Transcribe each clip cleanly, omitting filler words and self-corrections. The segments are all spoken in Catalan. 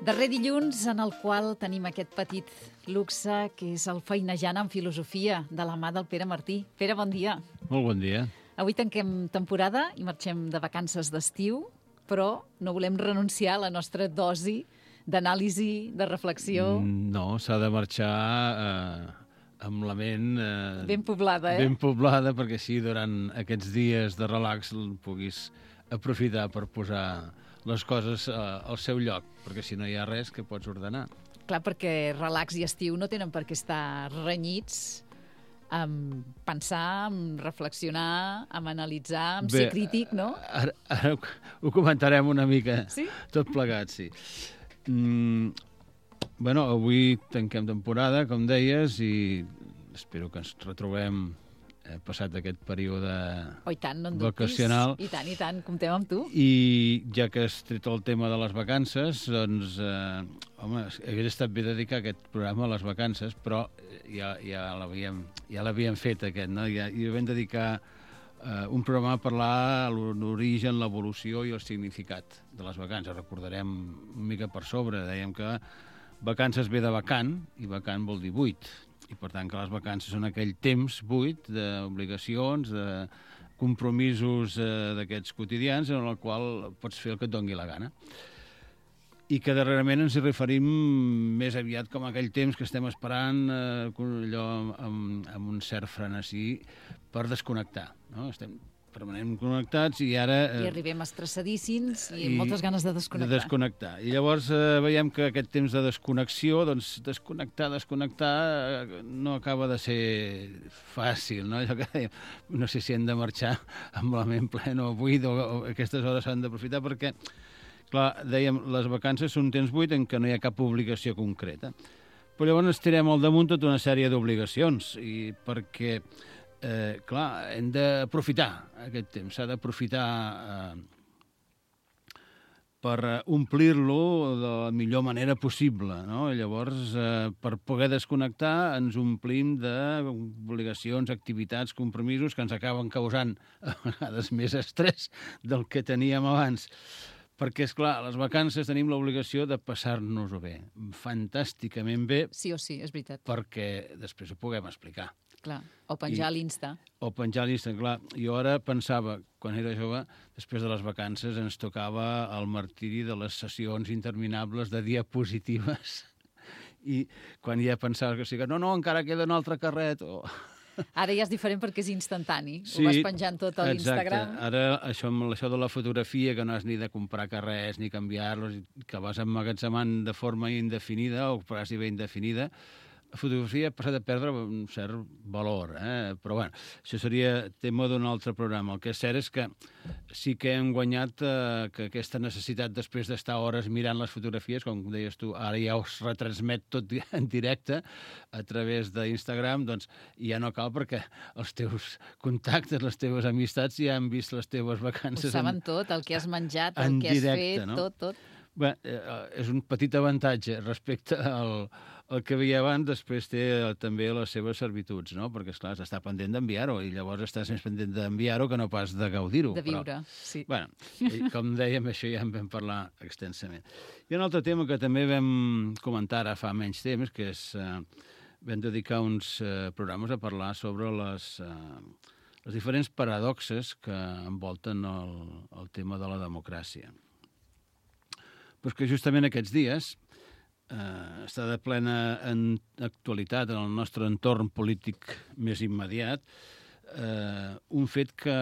Darrer dilluns en el qual tenim aquest petit luxe que és el Feinejant en Filosofia, de la mà del Pere Martí. Pere, bon dia. Molt bon dia. Avui tanquem temporada i marxem de vacances d'estiu, però no volem renunciar a la nostra dosi d'anàlisi, de reflexió. No, s'ha de marxar amb la ment... Ben poblada, Ben poblada, perquè així durant aquests dies de relax puguis aprofitar per posar les coses al seu lloc, perquè si no hi ha res que pots ordenar. Clar, perquè relax i estiu no tenen per què estar renyits amb pensar, amb reflexionar, amb analitzar, amb ser crític, no? Ara ho comentarem una mica, sí? Tot plegat, sí. Bueno, avui tanquem temporada, com deies, i espero que ens retrobem passat aquest període vacacional. I tant, comptem amb tu. I ja que has tret el tema de les vacances, doncs, home, hauria estat bé dedicar aquest programa a les vacances, però ja l'havíem fet, aquest, no? I vam dedicar un programa a parlar l'origen, l'evolució i el significat de les vacances. Recordarem una mica per sobre, dèiem que vacances ve de vacant, i vacant vol dir buit. I per tant que les vacances són aquell temps buit d'obligacions, de compromisos d'aquests quotidians en el qual pots fer el que et doni la gana. I que darrerament ens hi referim més aviat com aquell temps que estem esperant allò amb un cert frenesí per desconnectar, no? Estem permanentment connectats i ara... I arribem estressadíssims i amb moltes ganes de desconnectar. I llavors veiem que aquest temps de desconnexió, doncs desconnectar no acaba de ser fàcil, no? Allò que dèiem, no sé si hem de marxar amb la ment plena o buit o aquestes hores s'han d'aprofitar perquè, clar, dèiem, les vacances són un temps buit en què no hi ha cap obligació concreta. Però llavors ens tirem al damunt tota una sèrie d'obligacions i perquè... clar, hem d'aprofitar aquest temps, s'ha d'aprofitar per omplir-lo de la millor manera possible, no? Llavors, per poder desconnectar, ens omplim d'obligacions, activitats, compromisos que ens acaben causant a vegades més estrès del que teníem abans. Perquè, esclar, a les vacances tenim l'obligació de passar-nos-ho bé, fantàsticament bé. Sí o sí, és veritat. Perquè després ho puguem explicar. Clar, o penjar a l'Insta. O penjar a l'Insta, clar. Jo ara pensava, quan era jove, després de les vacances ens tocava el martiri de les sessions interminables de diapositives. I quan ja pensava que sí, que no, encara queda un altre carret, o... Ara ja és diferent perquè és instantani. Sí, ho vas penjant tot a l'Instagram. Exacte. Ara això de la fotografia, que no has ni de comprar carrers ni canviar-los, que vas emmagatzemant de forma indefinida o quasi bé indefinida, la fotografia ha passat a perdre un cert valor, però bueno, això seria tema d'un altre programa. El que és cert és que sí que hem guanyat que aquesta necessitat després d'estar hores mirant les fotografies, com deies tu, ara ja us retransmet tot en directe a través d'Instagram, doncs ja no cal perquè els teus contactes, les teves amistats ja han vist les teves vacances. Ho saben tot, el que has menjat, el que has fet, no? Tot. Bé, és un petit avantatge respecte al que veia abans, després té també les seves servituds, no? Perquè, esclar, està pendent d'enviar-ho i llavors estàs més pendent d'enviar-ho que no pas de gaudir-ho. De viure, sí. Bueno, com dèiem, això ja en vam parlar extensament. I un altre tema que també vam comentar ara fa menys temps, que és... vam dedicar uns programes a parlar sobre les diferents paradoxes que envolten el tema de la democràcia. Però és que justament aquests dies està de plena actualitat en el nostre entorn polític més immediat un fet que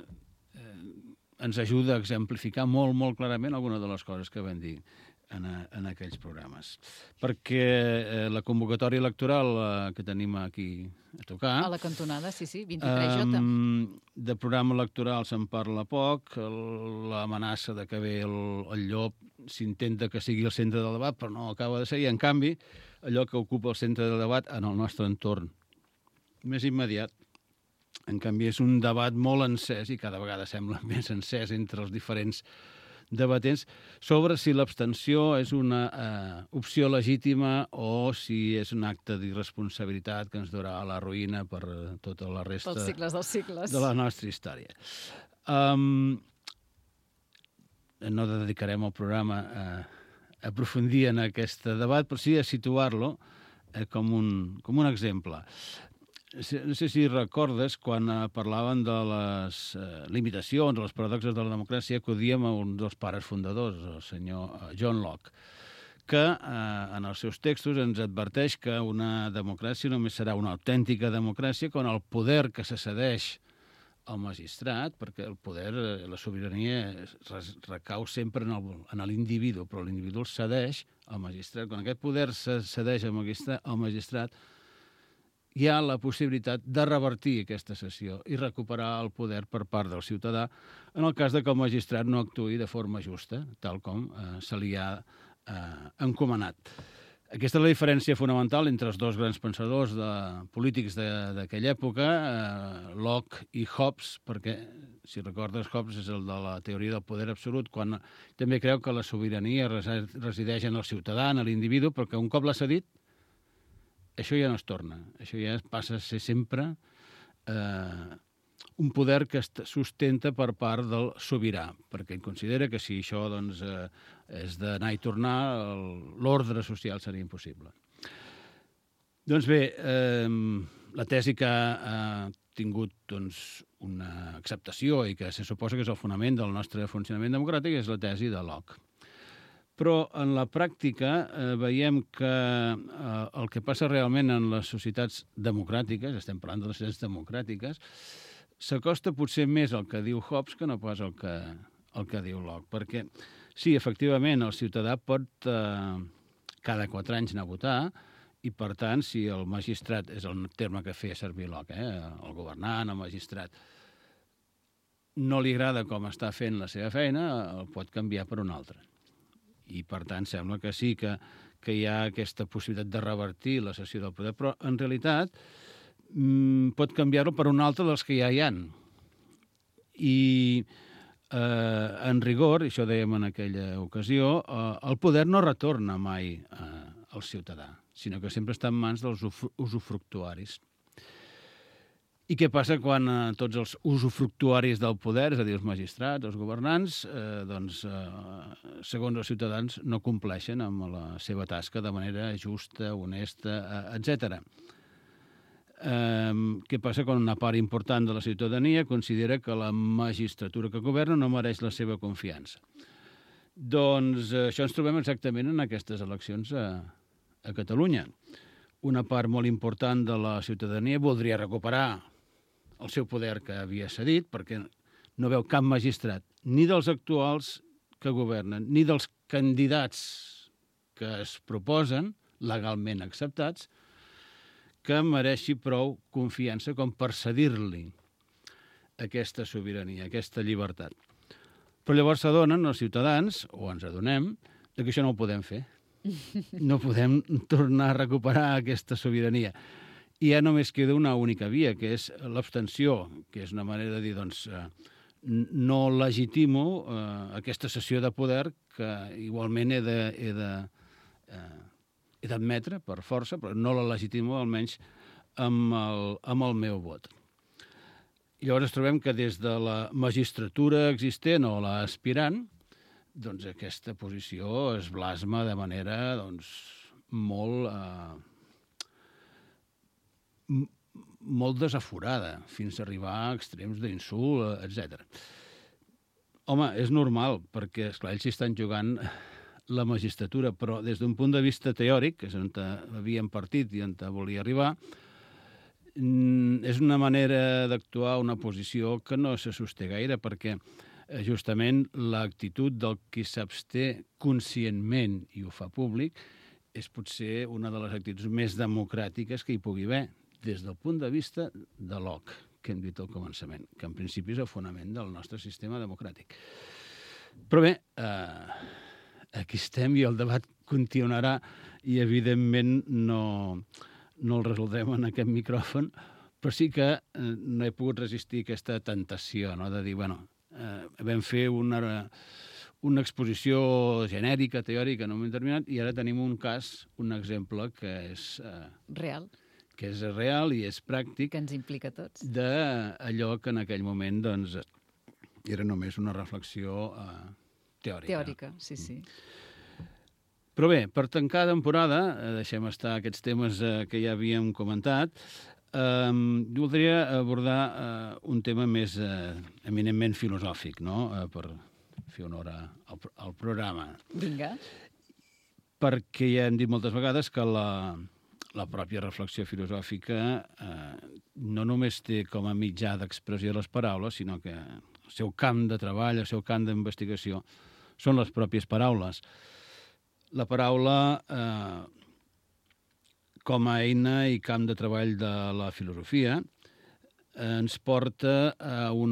ens ajuda a exemplificar molt, molt clarament alguna de les coses que vam dir en aquells programes. Perquè la convocatòria electoral que tenim aquí a tocar... A la cantonada, sí, 23J. De programa electoral se'n parla poc, l'amenaça de que ve el llop s'intenta que sigui el centre del debat, però no acaba de ser, i en canvi allò que ocupa el centre del debat en el nostre entorn més immediat, en canvi és un debat molt encès, i cada vegada sembla més encès entre els diferents debatents, sobre si l'abstenció és una opció legítima o si és un acte d'irresponsabilitat que ens durà a la ruïna per tota la resta dels cicles de la nostra història. No dedicarem el programa a aprofundir en aquest debat, però sí a situar-lo com un exemple. No sé si recordes quan parlaven de les limitacions, de les paradoxes de la democràcia, acudíem a un dels pares fundadors, el senyor John Locke, que en els seus textos ens adverteix que una democràcia només serà una autèntica democràcia quan el poder que se cedeix al magistrat, perquè el poder, la sobirania recau sempre en l'individu, però l'individu el cedeix al magistrat. Quan aquest poder se cedeix al magistrat, hi ha la possibilitat de revertir aquesta cessió i recuperar el poder per part del ciutadà en el cas de que el magistrat no actuï de forma justa, tal com se li ha encomanat. Aquesta és la diferència fonamental entre els dos grans pensadors polítics d'aquella època, Locke i Hobbes, perquè, si recordes, Hobbes és el de la teoria del poder absolut, quan també creu que la sobirania resideix en el ciutadà, en l'individu, però que un cop l'ha cedit, això ja no es torna. Això ja passa a ser sempre un poder que es sustenta per part del sobirà, perquè ell considera que si això doncs, és d'anar i tornar, l'ordre social seria impossible. Doncs bé, la tesi que ha tingut doncs, una acceptació i que se suposa que és el fonament del nostre funcionament democràtic és la tesi de Locke. Però en la pràctica veiem que el que passa realment en les societats democràtiques, estem parlant de les societats democràtiques, s'acosta potser més al que diu Hobbes que no pas el que diu Locke. Perquè, sí, efectivament, el ciutadà pot cada 4 anys anar a votar i, per tant, si el magistrat, és el terme que feia servir Locke, el governant, el magistrat, no li agrada com està fent la seva feina, el pot canviar per un altre. I, per tant, sembla que sí que hi ha aquesta possibilitat de revertir la cessió del poder, però, en realitat, pot canviar-lo per un altre dels que ja hi han. I, en rigor, i això dèiem en aquella ocasió, el poder no retorna mai al ciutadà, sinó que sempre està en mans dels usufructuaris. I què passa quan tots els usufructuaris del poder, és a dir, els magistrats, els governants, segons els ciutadans, no compleixen amb la seva tasca de manera justa, honesta, etc. Què passa quan una part important de la ciutadania considera que la magistratura que governa no mereix la seva confiança? Doncs això ens trobem exactament en aquestes eleccions a Catalunya. Una part molt important de la ciutadania voldria recuperar el seu poder que havia cedit, perquè no veu cap magistrat, ni dels actuals que governen, ni dels candidats que es proposen, legalment acceptats, que mereixi prou confiança com per cedir-li aquesta sobirania, aquesta llibertat. Però llavors s'adonen els ciutadans, o ens adonem, que això no ho podem fer. No podem tornar a recuperar aquesta sobirania. I ja només queda una única via, que és l'abstenció, que és una manera de dir, doncs, no legitimo aquesta cessió de poder que igualment he d'admetre per força, però no la legitimo almenys amb el meu vot. Llavors trobem que des de la magistratura existent o l'aspirant, doncs aquesta posició es blasma de manera molt desaforada, fins a arribar a extrems d'insult, etc. Home, és normal, perquè, esclar, ells s'hi estan jugant la magistratura, però des d'un punt de vista teòric, que és on havíem partit i on volia arribar, és una manera d'actuar, una posició que no se sosté gaire, perquè justament l'actitud del qui s'absté conscientment i ho fa públic és potser una de les actituds més democràtiques que hi pugui haver, des del punt de vista de Locke, que hem dit al començament, que en principi és el fonament del nostre sistema democràtic. Però bé, aquí estem i el debat continuarà i evidentment no el resoldrem en aquest micròfon, però sí que no he pogut resistir aquesta tentació, no?, de dir, bueno, vam fer una exposició genèrica, teòrica, en un moment determinat, i ara tenim un cas, un exemple que és real, que és real i és pràctic, que ens implica a tots, d'allò que en aquell moment doncs, era només una reflexió teòrica. Teòrica, sí, sí. Però bé, per tancar temporada, deixem estar aquests temes que ja havíem comentat, voldria abordar un tema més eminentment filosòfic, no? Per fer honor al programa. Vinga. Perquè ja hem dit moltes vegades que la pròpia reflexió filosòfica no només té com a mitjà d'expressió les paraules, sinó que el seu camp de treball, el seu camp d'investigació són les pròpies paraules. La paraula com a eina i camp de treball de la filosofia ens porta a un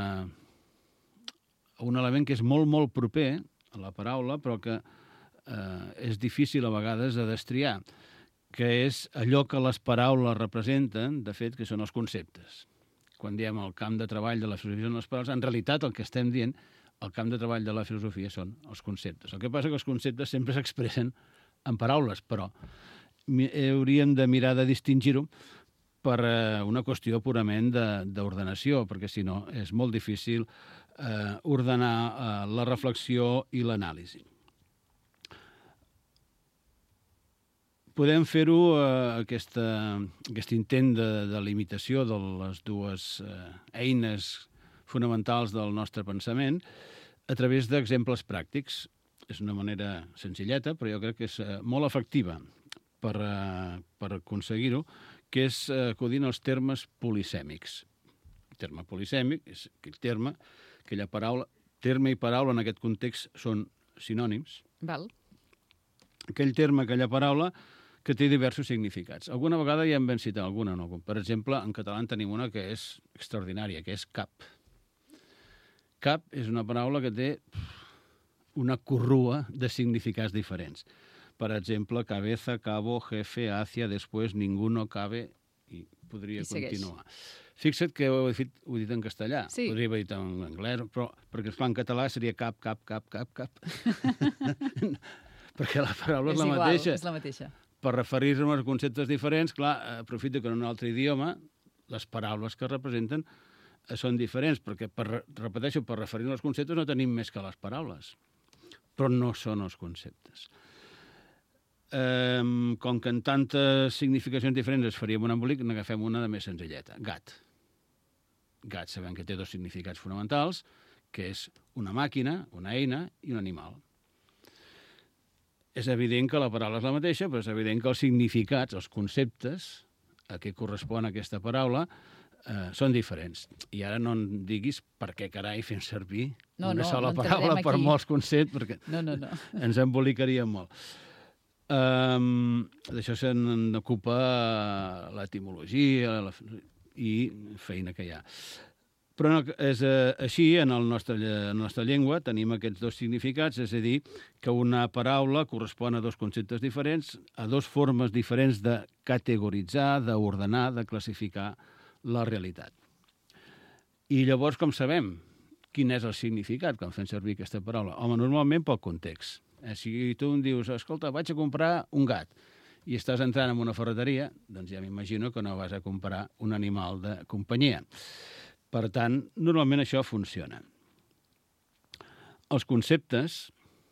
element que és molt, molt proper a la paraula, però que és difícil a vegades de destriar, que és allò que les paraules representen, de fet, que són els conceptes. Quan diem el camp de treball de la filosofia són les paraules, en realitat el que estem dient, el camp de treball de la filosofia són els conceptes. El que passa que els conceptes sempre s'expressen en paraules, però hauríem de mirar de distingir-ho per una qüestió purament d'ordenació, perquè si no és molt difícil ordenar la reflexió i l'anàlisi. Podem fer-ho, aquest intent de limitació de les dues eines fonamentals del nostre pensament, a través d'exemples pràctics. És una manera senzilleta, però jo crec que és molt efectiva per aconseguir-ho, que és acudint als termes polisèmics. El terme polisèmic és aquell terme, aquella paraula, terme i paraula en aquest context són sinònims. Val. Aquell terme, aquella paraula, que té diversos significats. Alguna vegada ja en vam citar alguna, no? Per exemple, en català en tenim una que és extraordinària, que és cap. Cap és una paraula que té una corrua de significats diferents. Per exemple, cabeza, cabo, jefe, hacia, después, ninguno, cabe, i podria continuar. Fixa't que ho he dit en castellà. Sí. Podria haver dit en anglès, però perquè esclar, en català seria cap. Perquè la paraula és la mateixa. És la mateixa. Per referir-nos a conceptes diferents, clar, aprofito que en un altre idioma les paraules que representen són diferents, perquè, repeteixo, per referir-nos als conceptes no tenim més que les paraules, però no són els conceptes. Com que en tantes significacions diferents es faríem un embolic, n'agafem una de més senzilleta. Gat. Gat sabem que té dos significats fonamentals, que és una màquina, una eina i un animal. És evident que la paraula és la mateixa, però és evident que els significats, els conceptes a què correspon aquesta paraula, són diferents. I ara no em diguis per què carai fem servir una sola paraula per molts conceptes, perquè ens embolicaríem molt. D'això se n'ocupa l'etimologia i feina que hi ha. Però és així, en la nostra llengua tenim aquests dos significats, és a dir, que una paraula correspon a dos conceptes diferents, a dos formes diferents de categoritzar, d'ordenar, de classificar la realitat. I llavors, com sabem, quin és el significat quan fem servir aquesta paraula? Home, normalment pel context. Si tu em dius, escolta, vaig a comprar un gat, i estàs entrant en una ferreteria, doncs ja m'imagino que no vas a comprar un animal de companyia. Per tant, normalment això funciona. Els conceptes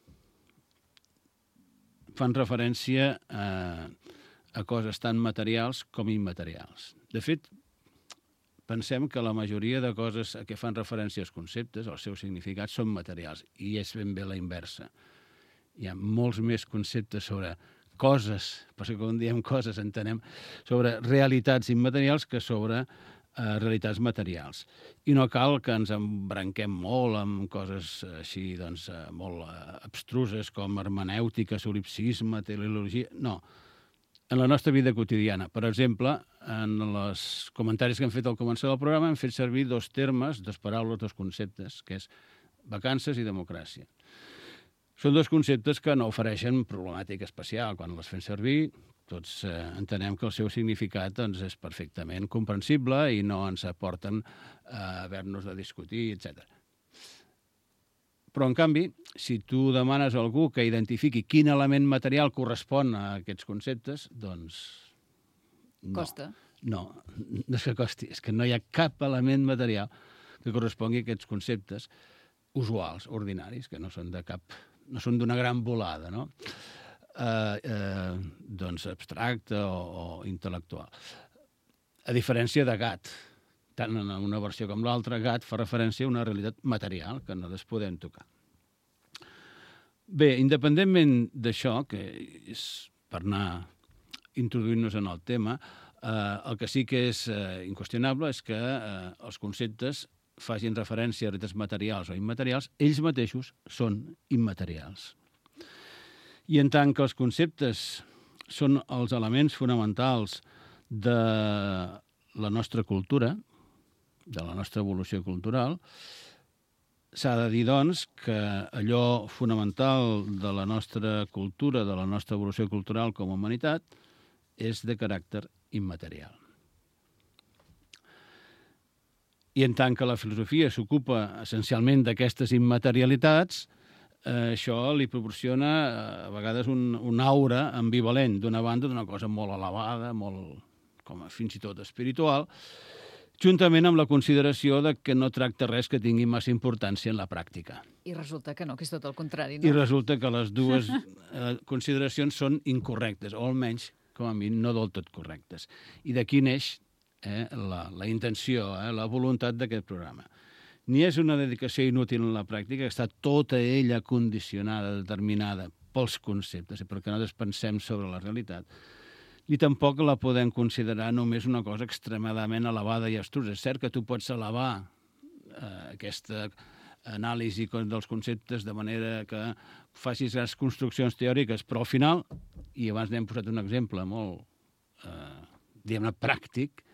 fan referència a coses tan materials com immaterials. De fet, pensem que la majoria de coses a què fan referència els conceptes, els seus significats, són materials, i és ben bé la inversa. Hi ha molts més conceptes sobre coses, perquè quan diem coses entenem, sobre realitats immaterials que sobre realitats materials. I no cal que ens embranquem molt amb coses així, doncs, molt abstruses com hermenèutica, solipsisme, teleologia. No. En la nostra vida quotidiana. Per exemple, en els comentaris que hem fet al començar del programa hem fet servir dos termes, dos paraules, dos conceptes, que és vacances i democràcia. Són dos conceptes que no ofereixen problemàtica especial. Quan les fem servir, tots entenem que el seu significat doncs, és perfectament comprensible i no ens aporten a haver-nos de discutir, etc. Però, en canvi, si tu demanes a algú que identifiqui quin element material correspon a aquests conceptes, doncs no. Costa. No és que costi, és que no hi ha cap element material que correspongui a aquests conceptes usuals, ordinaris, que no són d'una gran volada, no? doncs abstracte o intel·lectual. A diferència de Gat, tant en una versió com l'altra, Gat fa referència a una realitat material que no les podem tocar. Bé, independentment d'això, que és per anar introduint-nos en el tema, el que sí que és inqüestionable és que els conceptes facin referència a realitats materials o immaterials, ells mateixos són immaterials. I en tant que els conceptes són els elements fonamentals de la nostra cultura, de la nostra evolució cultural, s'ha de dir, doncs, que allò fonamental de la nostra cultura, de la nostra evolució cultural com a humanitat, és de caràcter immaterial. I en tant que la filosofia s'ocupa essencialment d'aquestes immaterialitats, això li proporciona a vegades un aura ambivalent, d'una banda, d'una cosa molt elevada, molt, com fins i tot espiritual, juntament amb la consideració de que no tracta res que tingui massa importància en la pràctica. I resulta que no, que és tot el contrari, no? I resulta que les dues consideracions són incorrectes, o almenys, com a mi, no del tot correctes. I d'aquí neix la intenció, la voluntat d'aquest programa. Ni és una dedicació inútil en la pràctica, està tota ella condicionada, determinada pels conceptes i perquè nosaltres pensem sobre la realitat, ni tampoc la podem considerar només una cosa extremadament elevada i abstrusa. És cert que tu pots elevar aquesta anàlisi dels conceptes de manera que facis grans construccions teòriques, però al final, i abans n'hem posat un exemple molt, diguem-ne, pràctic,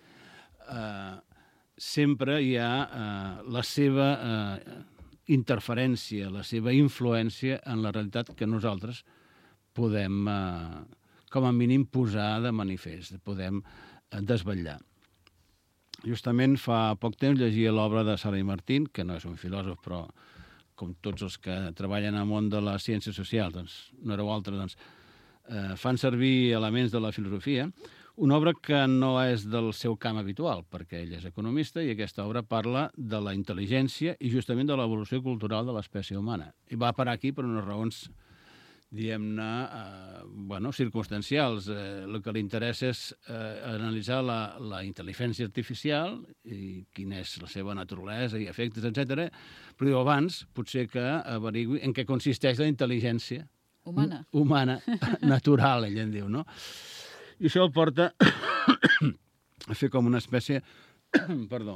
sempre hi ha la seva interferència, la seva influència en la realitat que nosaltres podem, com a mínim, posar de manifest, podem desvetllar. Justament fa poc temps llegia l'obra de Sara i Martín, que no és un filòsof, però com tots els que treballen al món de les ciències socials, doncs, no éreu altres, fan servir elements de la filosofia, una obra que no és del seu camp habitual, perquè ell és economista i aquesta obra parla de la intel·ligència i justament de l'evolució cultural de l'espècie humana. I va parar aquí per unes raons, diguem-ne, circumstancials. El que li interessa és analitzar la intel·ligència artificial i quina és la seva naturalesa i efectes, etc. Però diu, abans, potser que averigui en què consisteix la intel·ligència humana natural, ell en diu, no? I això el porta a fer com una espècie... Perdó.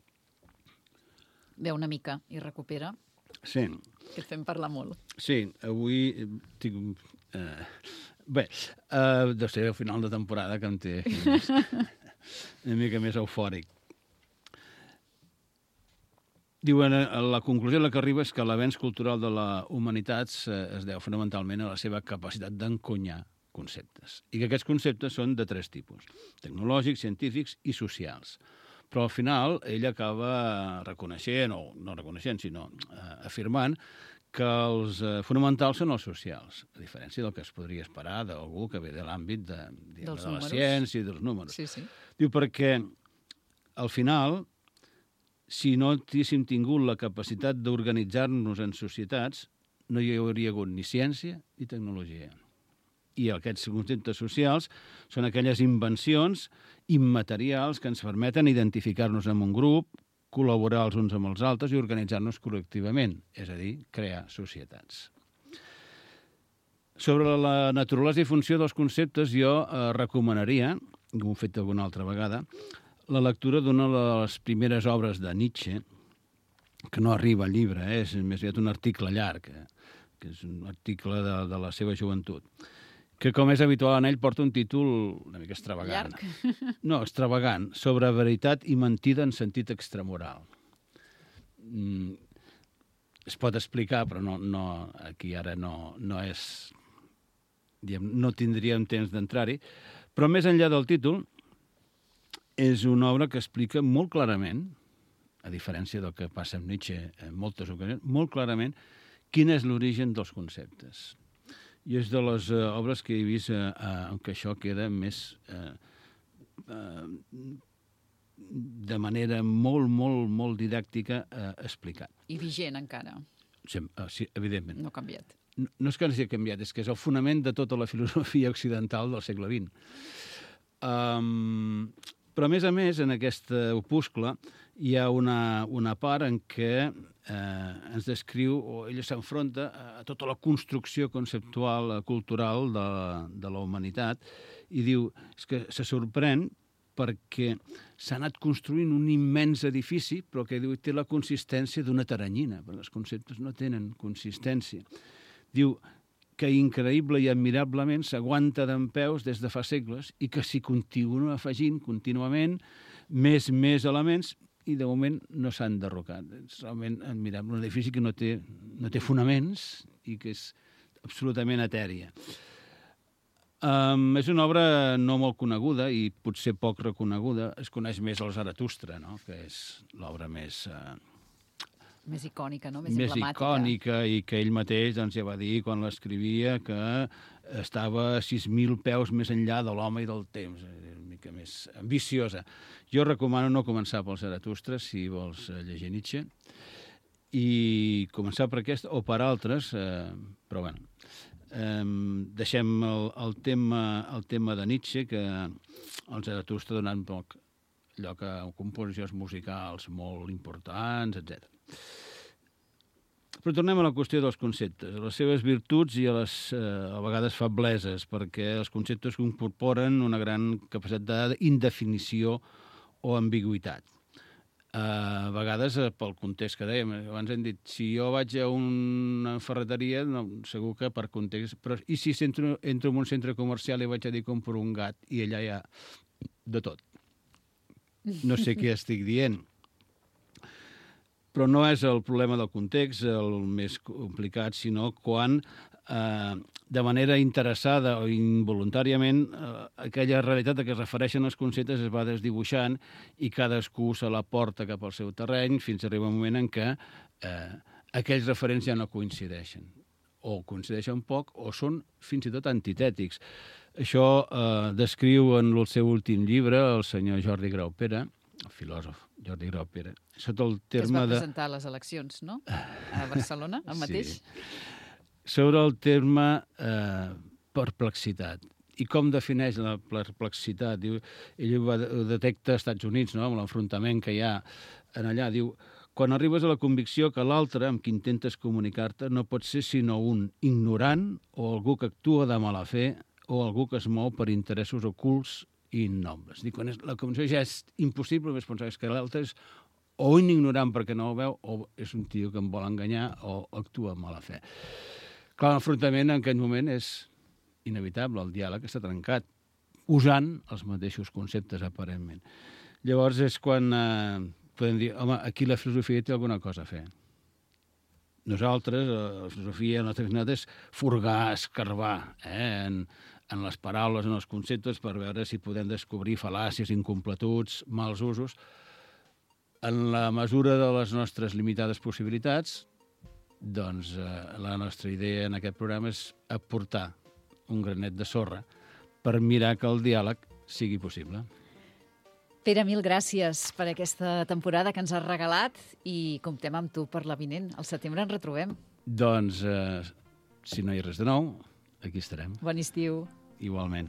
Beu una mica i recupera. Sí. Que et fem parlar molt. Sí, avui tinc... Bé, deu ser el final de temporada que em té una mica més eufòric. Diuen, la conclusió a la que arriba és que l'avenç cultural de la humanitat es deu fonamentalment a la seva capacitat d'encunyar conceptes. I que aquests conceptes són de tres tipus: tecnològics, científics i socials. Però al final ell acaba reconeixent, o no reconeixent, sinó afirmant que els fonamentals són els socials, a diferència del que es podria esperar d'algú que ve de l'àmbit de la ciència i dels números. Sí, sí. Diu, perquè al final, si no haguéssim tingut la capacitat d'organitzar-nos en societats, no hi hauria hagut ni ciència ni tecnologia. I aquests conceptes socials són aquelles invencions immaterials que ens permeten identificar-nos amb un grup, col·laborar els uns amb els altres i organitzar-nos col·lectivament, és a dir, crear societats. Sobre la naturalesa i funció dels conceptes, jo recomanaria, com ho he fet alguna altra vegada, la lectura d'una de les primeres obres de Nietzsche, que no arriba al llibre, és més aviat un article llarg, que és un article de la seva joventut, que, com és habitual en ell, porta un títol una mica extravagant. Llarg? No, extravagant, sobre veritat i mentida en sentit extramoral. Es pot explicar, però no, aquí ara no és... Diguem, no tindríem temps d'entrar-hi. Però més enllà del títol, és una obra que explica molt clarament, a diferència del que passa amb Nietzsche en moltes ocasions, molt clarament quin és l'origen dels conceptes. I és de les obres que he vist en què això queda més de manera molt didàctica explicat. I vigent encara. Sí, evidentment. No ha canviat. no és que no s'hi ha canviat, és que és el fonament de tota la filosofia occidental del segle XX. Però, a més, en aquest opuscle hi ha una part en què ens descriu, o ella s'enfronta a tota la construcció conceptual, cultural de la humanitat, i diu, és que se sorprèn perquè s'ha anat construint un immens edifici, però que diu, té la consistència d'una teranyina, perquè els conceptes no tenen consistència. Diu que increïble i admirablement s'aguanta dempeus des de fa segles i que s'hi continua afegint contínuament més elements i de moment no s'han derrocat. És realment admirable. Un edifici que no té fonaments i que és absolutament etèria. És una obra no molt coneguda i potser poc reconeguda. Es coneix més el Zaratustra, no? Que és l'obra més icònica, no? Més emblemàtica. Més icònica, i que ell mateix doncs, ja va dir quan l'escrivia que estava 6.000 peus més enllà de l'home i del temps, una mica més ambiciosa. Jo recomano no començar pel Zaratustra, si vols llegir Nietzsche, i començar per aquest o per altres, però bueno, deixem el tema de Nietzsche, que el Zaratustra donant poc lloc a composicions musicals molt importants, etc. Però tornem a la qüestió dels conceptes, a les seves virtuts i a les a vegades febleses, perquè els conceptes incorporen una gran capacitat d'indefinició o ambigüitat. A vegades, pel context que dèiem, abans hem dit, si jo vaig a una ferreteria, no, segur que per context, però i si entro en un centre comercial i vaig a dir compro un gat i allà hi ha de tot. No sé què estic dient. Però no és el problema del context el més complicat, sinó quan, de manera interessada o involuntàriament, aquella realitat a què es refereixen els conceptes es va desdibuixant i cadascú se la porta cap al seu terreny fins a arribar un moment en què aquells referents ja no coincideixen. O coincideixen poc o són fins i tot antitètics. Això descriu en el seu últim llibre el senyor Jordi Graupera, el filòsof Jordi Graupera, sota el terme es va presentar a les eleccions, no? A Barcelona, el mateix? Sí. Sobre el terme perplexitat. I com defineix la perplexitat? Diu, ell ho detecta als Estats Units, no?, amb l'enfrontament que hi ha en allà. Diu, quan arribes a la convicció que l'altre amb qui intentes comunicar-te no pot ser sinó un ignorant o algú que actua de mala fe o algú que es mou per interessos ocults i innobles. Dic, quan la convicció ja és impossible, més pensar que l'altre és o un ignorant perquè no ho veu o és un tio que em vol enganyar o actua amb mala fe. Clar, l'enfrontament en aquest moment és inevitable, el diàleg està trencat, usant els mateixos conceptes, aparentment. Llavors és quan podem dir, home, aquí la filosofia té alguna cosa a fer. Nosaltres, la filosofia, la nostra finalitat és furgar, escarbar, en les paraules, en els conceptes, per veure si podem descobrir fal·làcies, incompletuds, mals usos. En la mesura de les nostres limitades possibilitats, doncs la nostra idea en aquest programa és aportar un granet de sorra per mirar que el diàleg sigui possible. Pere, mil gràcies per aquesta temporada que ens has regalat i comptem amb tu per la vinent. Al setembre ens retrobem. Doncs, si no hi ha res de nou, aquí estarem. Bon estiu. Igualment.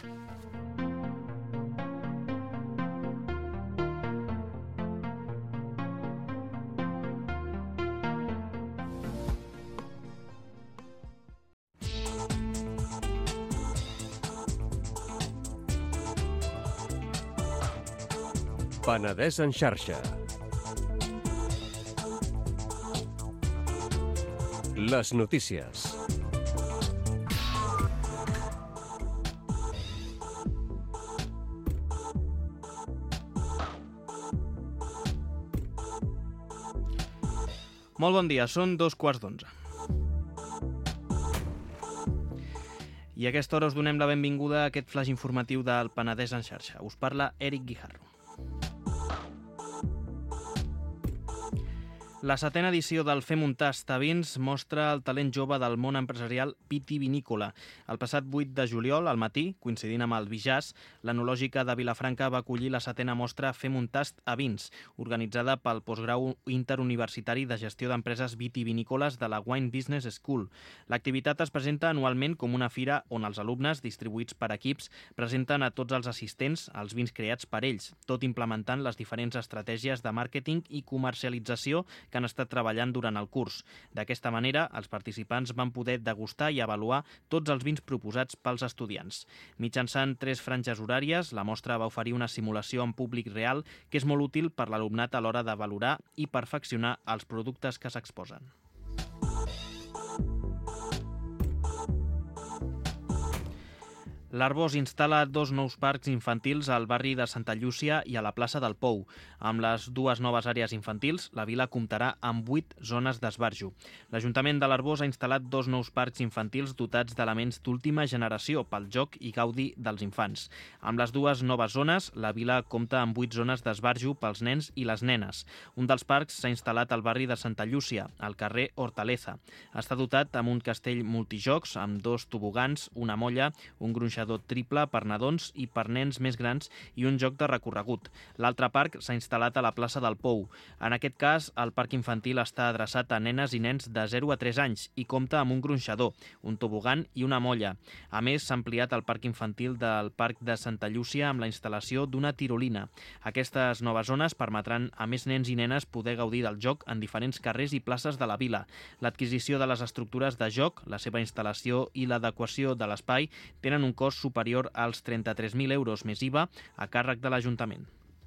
Penedès en xarxa. Les notícies. Molt bon dia, són 2:15. I a aquesta hora us donem la benvinguda a aquest flash informatiu del Penedès en xarxa. Us parla Eric Guijarro. La 7ª edició del Fem un tast a vins mostra el talent jove del món empresarial vitivinícola. El passat 8 de juliol, al matí, coincidint amb el Bijàs, l'Enològica de Vilafranca va acollir la 7ª mostra Fem un tast a vins, organitzada pel postgrau interuniversitari de gestió d'empreses vitivinícoles de la Wine Business School. L'activitat es presenta anualment com una fira on els alumnes, distribuïts per equips, presenten a tots els assistents els vins creats per ells, tot implementant les diferents estratègies de màrqueting i comercialització que han estat treballant durant el curs. D'aquesta manera, els participants van poder degustar i avaluar tots els vins proposats pels estudiants. Mitjançant 3 franges horàries, la mostra va oferir una simulació en públic real que és molt útil per l'alumnat a l'hora de valorar i perfeccionar els productes que s'exposen. L'Arbós instal·la 2 nous parcs infantils al barri de Santa Llúcia i a la plaça del Pou. Amb les 2 noves àrees infantils, la vila comptarà amb 8 zones d'esbarjo. L'Ajuntament de l'Arbós ha instal·lat 2 nous parcs infantils dotats d'elements d'última generació pel joc i gaudi dels infants. Amb les 2 noves zones, la vila compta amb 8 zones d'esbarjo pels nens i les nenes. Un dels parcs s'ha instal·lat al barri de Santa Llúcia, al carrer Hortaleza. Està dotat amb un castell multijocs, amb 2 tobogans, una molla, un gronxador triple per nadons i per nens més grans i un joc de recorregut. L'altre parc s'ha instal·lat a la plaça del Pou. En aquest cas, el parc infantil està adreçat a nenes i nens de 0 a 3 anys i compta amb un gronxador, un tobogan i una molla. A més, s'ha ampliat el parc infantil del Parc de Santa Llúcia amb la instal·lació d'una tirolina. Aquestes noves zones permetran a més nens i nenes poder gaudir del joc en diferents carrers i places de la vila. L'adquisició de les estructures de joc, la seva instal·lació i l'adequació de l'espai tenen un cost superior als 33.000 euros més IVA a càrrec de l'Ajuntament.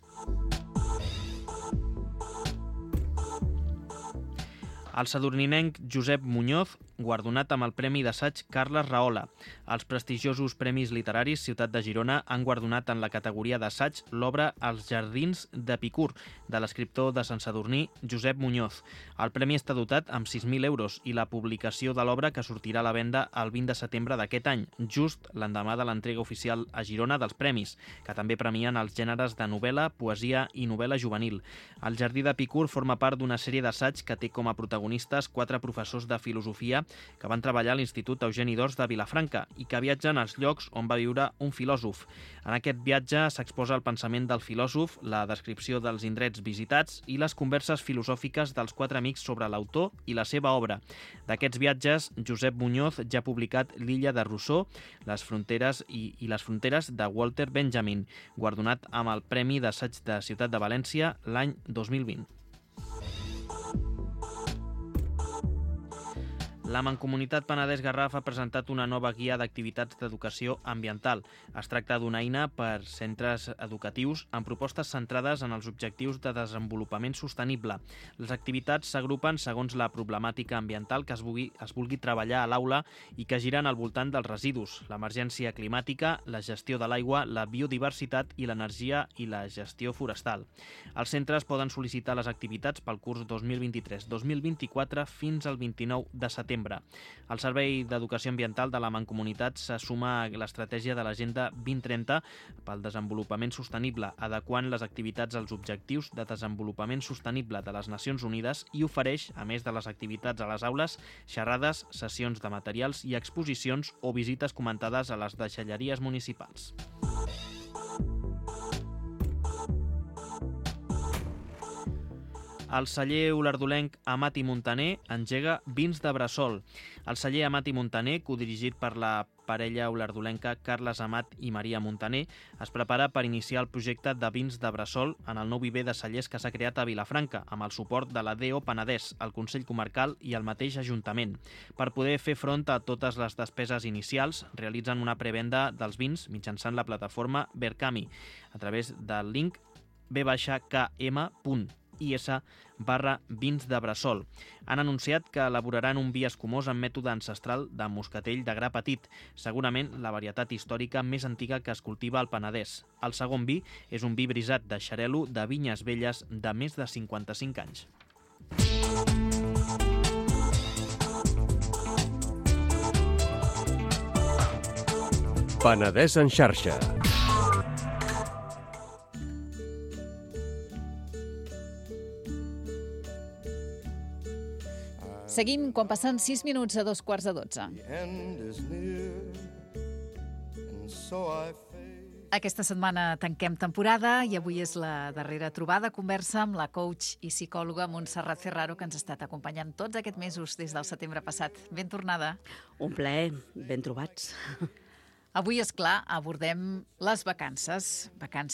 El sadurninenc Josep Muñoz, guardonat amb el Premi d'Assaig Carles Rahola. Els prestigiosos Premis Literaris Ciutat de Girona han guardonat en la categoria d'assaig l'obra Els jardins d'Epicur, de l'escriptor de Sant Sadurní, Josep Muñoz. El premi està dotat amb 6.000 euros i la publicació de l'obra que sortirà a la venda el 20 de setembre d'aquest any, just l'endemà de l'entrega oficial a Girona dels premis, que també premien els gèneres de novel·la, poesia i novel·la juvenil. El Jardí d'Epicur forma part d'una sèrie d'assaig que té com a protagonistes 4 professors de filosofia que van treballar a l'Institut Eugeni d'Ors de Vilafranca i que viatgen als llocs on va viure un filòsof. En aquest viatge s'exposa el pensament del filòsof, la descripció dels indrets visitats i les converses filosòfiques dels 4 amics sobre l'autor i la seva obra. D'aquests viatges, Josep Muñoz ja ha publicat L'illa de Rousseau, les fronteres i les fronteres de Walter Benjamin, guardonat amb el Premi d'Assaig de Ciutat de València l'any 2020. La Mancomunitat Penedès-Garraf ha presentat una nova guia d'activitats d'educació ambiental. Es tracta d'una eina per centres educatius amb propostes centrades en els objectius de desenvolupament sostenible. Les activitats s'agrupen segons la problemàtica ambiental que es vulgui treballar a l'aula i que giren al voltant dels residus, l'emergència climàtica, la gestió de l'aigua, la biodiversitat i l'energia i la gestió forestal. Els centres poden sol·licitar les activitats pel curs 2023-2024 fins al 29 de setembre. El Servei d'Educació Ambiental de la Mancomunitat se suma a l'estratègia de l'Agenda 2030 pel desenvolupament sostenible, adequant les activitats als objectius de desenvolupament sostenible de les Nacions Unides i ofereix, a més de les activitats a les aules, xerrades, sessions de materials i exposicions o visites comentades a les deixalleries municipals. El celler olardolenc Amat i Montaner engega vins de Bressol. El celler Amat i Montaner, codirigit per la parella olardolenca Carles Amat i Maria Montaner, es prepara per iniciar el projecte de vins de Bressol en el nou viver de cellers que s'ha creat a Vilafranca, amb el suport de la DO Penedès, el Consell Comarcal i el mateix Ajuntament. Per poder fer front a totes les despeses inicials, realitzen una prevenda dels vins mitjançant la plataforma Verkami, a través del link b-km.is/vins de Bressol. Han anunciat que elaboraran un vi escumós amb mètode ancestral de moscatell de gra petit, segurament la varietat històrica més antiga que es cultiva al Penedès. El segon vi és un vi brisat de xarel·lo de vinyes velles de més de 55 anys. Penedès en xarxa. Seguim quan passen 6 minuts a 2:15. Aquesta setmana tanquem temporada i avui és la darrera trobada, conversa amb la coach i psicòloga Montserrat Ferraro, que ens ha estat acompanyant tots aquests mesos des del setembre passat. Ben tornada. Un plaer, ben trobats. Avui, és clar, abordem les vacances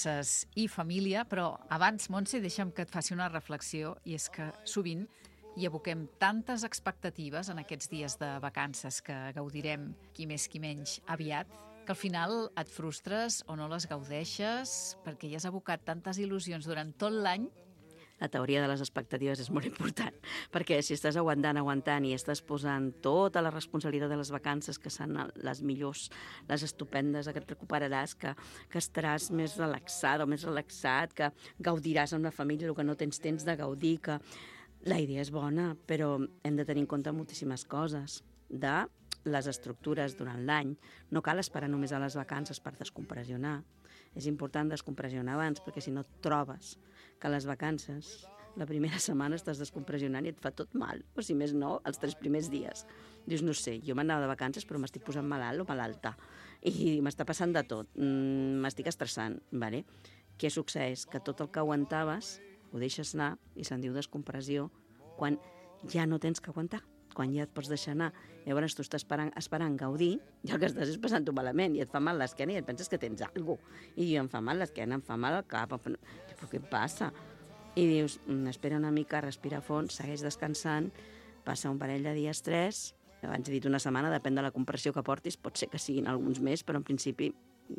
i família, però abans, Montse, deixa'm que et faci una reflexió, i és que sovint hi aboquem tantes expectatives en aquests dies de vacances que gaudirem, qui més qui menys, aviat, que al final et frustres o no les gaudeixes perquè hi has abocat tantes il·lusions durant tot l'any. La teoria de les expectatives és molt important, perquè si estàs aguantant i estàs posant tota la responsabilitat de les vacances, que són les millors, les estupendes, que et recuperaràs, que estaràs més relaxada o més relaxat, que gaudiràs amb la família el que no tens temps de gaudir, que la idea és bona, però hem de tenir en compte moltíssimes coses de les estructures durant l'any. No cal esperar només a les vacances per descompressionar. És important descompressionar abans, perquè si no et trobes que a les vacances la primera setmana estàs descompressionant i et fa tot mal, o si més no, els 3 primers dies. Dius, no sé, jo m'anava de vacances però m'estic posant malalt o malalta i m'està passant de tot, m'estic estressant, vale? Què succeeix? Que tot el que aguantaves ho deixes anar i se'n diu descompressió quan ja no tens que aguantar, quan ja et pots deixar anar. Llavors tu estàs esperant gaudir i el que estàs és passant-ho malament i et fa mal l'esquena i et penses que tens alguna cosa. I diu, em fa mal l'esquena, em fa mal el cap, però què em passa? I dius, espera una mica, respira a fons, segueix descansant, passa un parell de dies, 3, abans he dit una setmana, depèn de la compressió que portis, pot ser que siguin alguns més, però en principi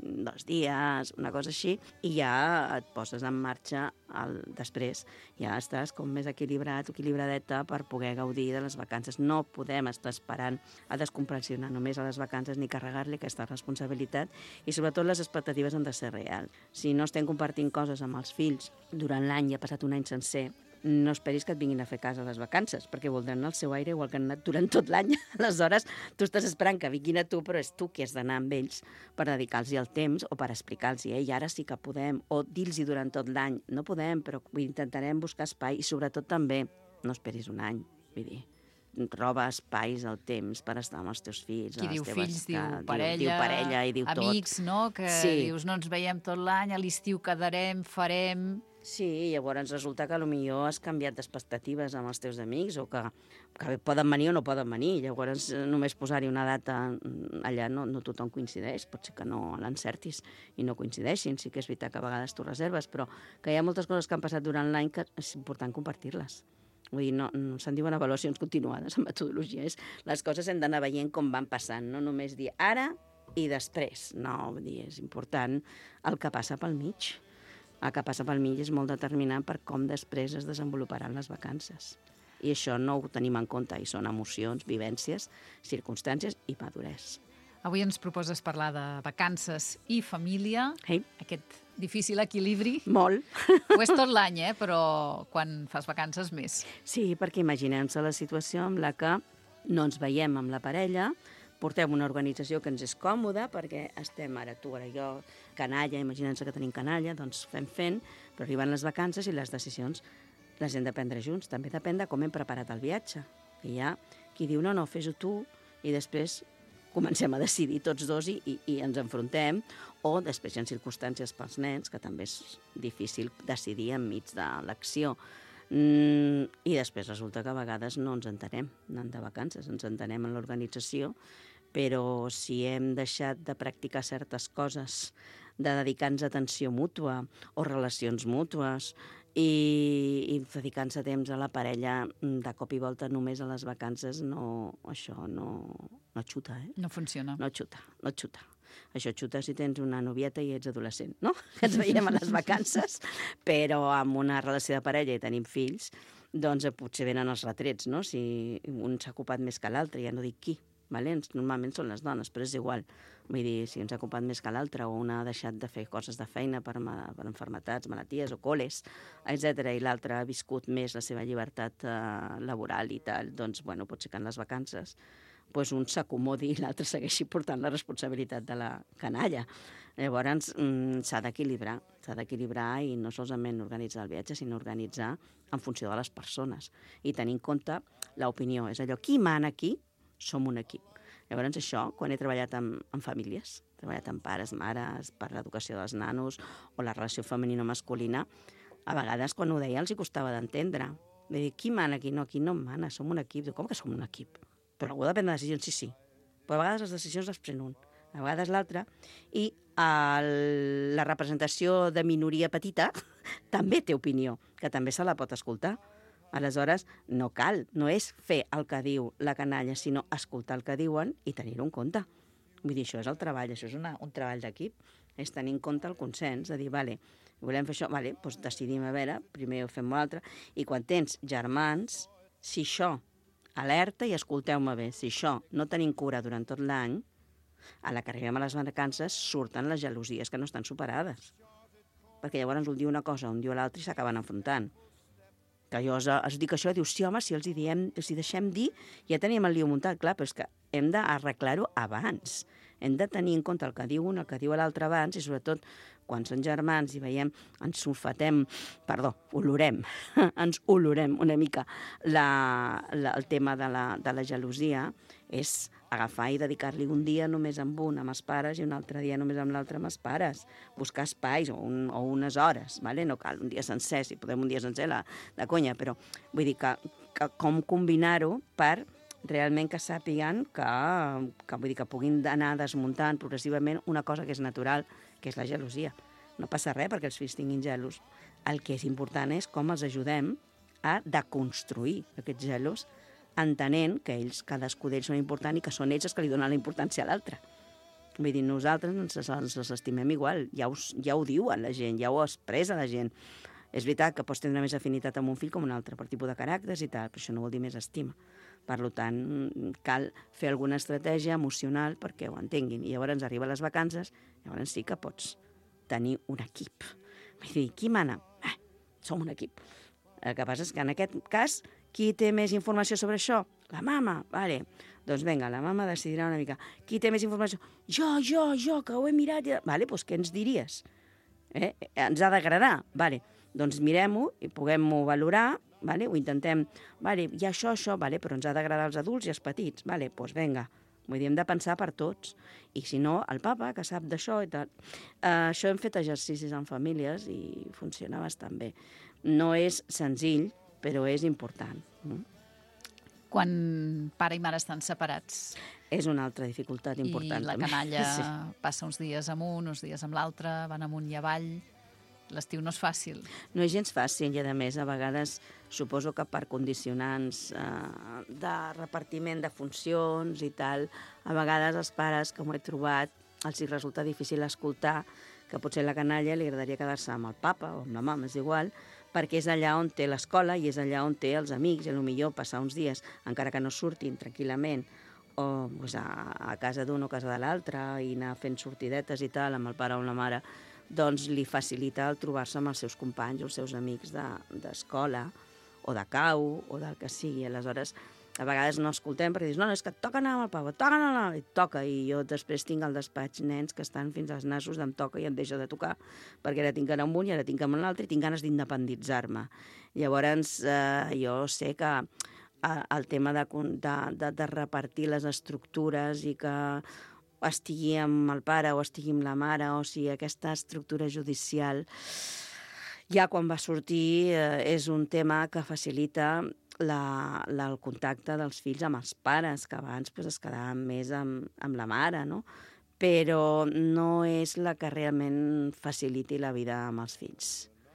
2 dies, una cosa així, i ja et poses en marxa després. Ja estàs com més equilibrat o equilibradeta per poder gaudir de les vacances. No podem estar esperant a descompressionar només a les vacances ni carregar-li aquesta responsabilitat, i sobretot les expectatives han de ser reals. Si no estem compartint coses amb els fills durant l'any i ha passat un any sencer, no esperis que et vinguin a fer cas a les vacances, perquè voldran anar al seu aire igual que han anat durant tot l'any. Aleshores, tu estàs esperant que vinguin a tu, però és tu qui has d'anar amb ells per dedicar-los el temps o per explicar-los, i ara sí que podem, o dir-los durant tot l'any, no podem, però intentarem buscar espai, i sobretot també, no esperis un any, vull dir, roba espais al temps per estar amb els teus fills. Qui diu fills, diu parella, diu parella i diu tot. Amics, no? Que dius, no ens veiem tot l'any, a l'estiu quedarem, farem... Sí, llavors resulta que potser has canviat d'expectatives amb els teus amics o que poden venir o no poden venir. Llavors només posar-hi una data allà no tothom coincideix. Pot ser que no l'encertis i no coincideixin. Sí que és veritat que a vegades tu reserves, però que hi ha moltes coses que han passat durant l'any que és important compartir-les. Vull dir, no se'n diuen avaluacions continuades en metodologia. Les coses hem d'anar veient com van passant, no només dir ara i després. No, vull dir, és important el que passa pel mig. El que passa pel mig és molt determinant per com després es desenvoluparan les vacances. I això no ho tenim en compte, i són emocions, vivències, circumstàncies i maduresa. Avui ens proposes parlar de vacances i família, aquest difícil equilibri. Molt. Ho és tot l'any, però quan fas vacances més. Sí, perquè imaginem-se la situació en la que no ens veiem amb la parella, portem una organització que ens és còmoda, perquè estem ara tu, ara jo, canalla, imaginem-se que tenim canalla, doncs fent, però arriben les vacances i les decisions les hem de prendre junts. També depèn de com hem preparat el viatge. Hi ha qui diu, no, fes-ho tu, i després comencem a decidir tots dos i ens enfrontem, o després hi ha circumstàncies pels nens, que també és difícil decidir enmig de l'acció. I després resulta que a vegades no ens entenem anant de vacances, ens entenem en l'organització, però si hem deixat de practicar certes coses, de dedicar-nos a atenció mútua o relacions mútues i dedicar-nos temps a la parella de cop i volta només a les vacances, això no xuta, No funciona. No xuta. Això xuta si tens una novieta i ets adolescent, no? Que ens veiem a les vacances, però amb una relació de parella i tenim fills, doncs potser venen els retrets, no? Si un s'ha ocupat més que l'altre, ja no dic qui, normalment són les dones, però és igual. Vull dir, si un s'ha ocupat més que l'altre, o una ha deixat de fer coses de feina per malalties, malalties o coles, etc., i l'altre ha viscut més la seva llibertat laboral i tal, doncs, pot ser que en les vacances doncs un s'acomodi i l'altre segueixi portant la responsabilitat de la canalla. Llavors s'ha d'equilibrar i no solament organitzar el viatge, sinó organitzar en funció de les persones i tenir en compte l'opinió. És allò, qui mana aquí? Som un equip. Llavors això, quan he treballat amb famílies, he treballat amb pares, mares, per l'educació dels nanos o la relació femenino-masculina, a vegades quan ho deia els hi costava d'entendre. Vull dir, qui mana aquí? No, aquí no mana, som un equip. Diu, com que som un equip? Però algú depèn de decisions, sí. Però a vegades les decisions les pren un, a vegades l'altre, i la representació de minoria petita també té opinió, que també se la pot escoltar. Aleshores, no cal, no és fer el que diu la canalla, sinó escoltar el que diuen i tenir-ho en compte. Vull dir, això és el treball, això és un treball d'equip, és tenir en compte el consens, de dir, vale, volem fer això, vale, doncs decidim a veure, primer ho fem l'altre, i quan tens germans, si això, alerta i escolteu-me bé, si això no tenim cura durant tot l'any, a la que arribem a les vacances surten les gelosies que no estan superades. Perquè llavors un diu una cosa, un diu l'altre i s'acaben enfrontant. Que jo els dic això, diu, sí, home, si els hi deixem dir, ja tenim el lío muntat, clar, però és que hem d'arreglar-ho abans. Hem de tenir en compte el que diu un, el que diu l'altre abans, i sobretot quan són germans i veiem, olorem una mica el tema de la gelosia, és agafar i dedicar-li un dia només amb un, amb els pares, i un altre dia només amb l'altre, amb els pares. Buscar espais o unes hores, ¿vale? No cal un dia sencer, si podem un dia sencer de conya, però vull dir que com combinar-ho per realment que sàpiguen que puguin anar desmuntant progressivament una cosa que és natural, que és la gelosia. No passa res perquè els fills tinguin gelos. El que és important és com els ajudem a deconstruir aquests gelos, entenent que cadascú d'ells són importants i que són ells els que li donen la importància a l'altre. Vull dir, nosaltres ens estimem igual, ja ho diuen la gent, ja ho expressa la gent. És veritat que pots tenir més afinitat amb un fill com un altre, per tipus de caràcters i tal, però això no vol dir més estima. Per tant, cal fer alguna estratègia emocional perquè ho entenguin. I llavors ens arriben les vacances, llavors sí que pots tenir un equip. Vull dir, qui mana? Som un equip. El que passa és que en aquest cas, qui té més informació sobre això? La mama, vale. Doncs vinga, la mama decidirà una mica. Qui té més informació? Jo, que ho he mirat. Vale, doncs què ens diries? Ens ha d'agradar? Vale, doncs mirem-ho i puguem-ho valorar, vale? Ho intentem, vale, hi ha això, vale, però ens ha d'agradar als adults i als petits. Vale, doncs vinga. Vull dir, hem de pensar per tots. I si no, el papa, que sap d'això i tal. Això hem fet exercicis en famílies i funciona bastant bé. No és senzill, però és important. Quan pare i mare estan separats. És una altra dificultat important. I la canalla passa uns dies amb un, uns dies amb l'altre, van amunt i avall. L'estiu no és fàcil. No és gens fàcil i, a més, a vegades suposo que per condicionants de repartiment de funcions i tal, a vegades els pares, com ho he trobat, els hi resulta difícil escoltar que potser la canalla li agradaria quedar-se amb el papa o amb la mama, és igual, perquè és allà on té l'escola i és allà on té els amics i potser passar uns dies, encara que no surtin tranquil·lament, o doncs, a casa d'un o a casa de l'altre i anar fent sortidetes i tal amb el pare o amb la mare, doncs li facilita el trobar-se amb els seus companys o els seus amics d'escola o de cau o del que sigui. Aleshores, a vegades no escoltem perquè dius, no, és que et toca anar amb el papa, et toca, i jo després tinc al despatx nens que estan fins als nassos d'em toca i em deixa de tocar, perquè ara tinc anar amb un i ara tinc amb l'altre i tinc ganes d'independitzar-me. Llavors, jo sé que el tema de repartir les estructures i que estigui amb el pare o estigui amb la mare, o sigui, aquesta estructura judicial, ja quan va sortir és un tema que facilita el contacte dels fills amb els pares, que abans es quedaven més amb la mare, no? Però no és la que realment faciliti la vida amb els fills.